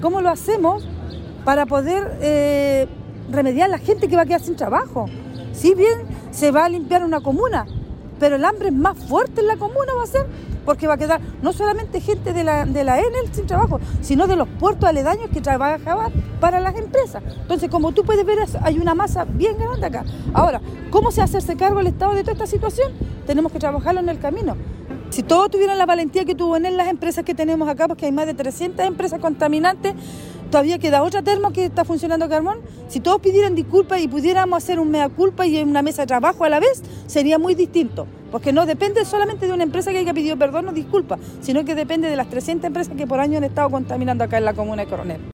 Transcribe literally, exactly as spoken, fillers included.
¿Cómo lo hacemos para poder eh, remediar a la gente que va a quedar sin trabajo? Si bien se va a limpiar una comuna, pero el hambre es más fuerte en la comuna va a ser, porque va a quedar no solamente gente de la, de la Enel sin trabajo, sino de los puertos aledaños que trabajaban para las empresas. Entonces, como tú puedes ver, hay una masa bien grande acá. Ahora, ¿cómo se hace hacerse cargo el Estado de toda esta situación? Tenemos que trabajarlo en el camino. Si todos tuvieran la valentía que tuvo en las empresas que tenemos acá, porque hay más de trescientas empresas contaminantes, todavía queda otra termo que está funcionando carbón. Si todos pidieran disculpas y pudiéramos hacer un mea culpa y una mesa de trabajo a la vez, sería muy distinto. Porque no depende solamente de una empresa que haya pedido perdón o disculpas, sino que depende de las trescientas empresas que por año han estado contaminando acá en la comuna de Coronel.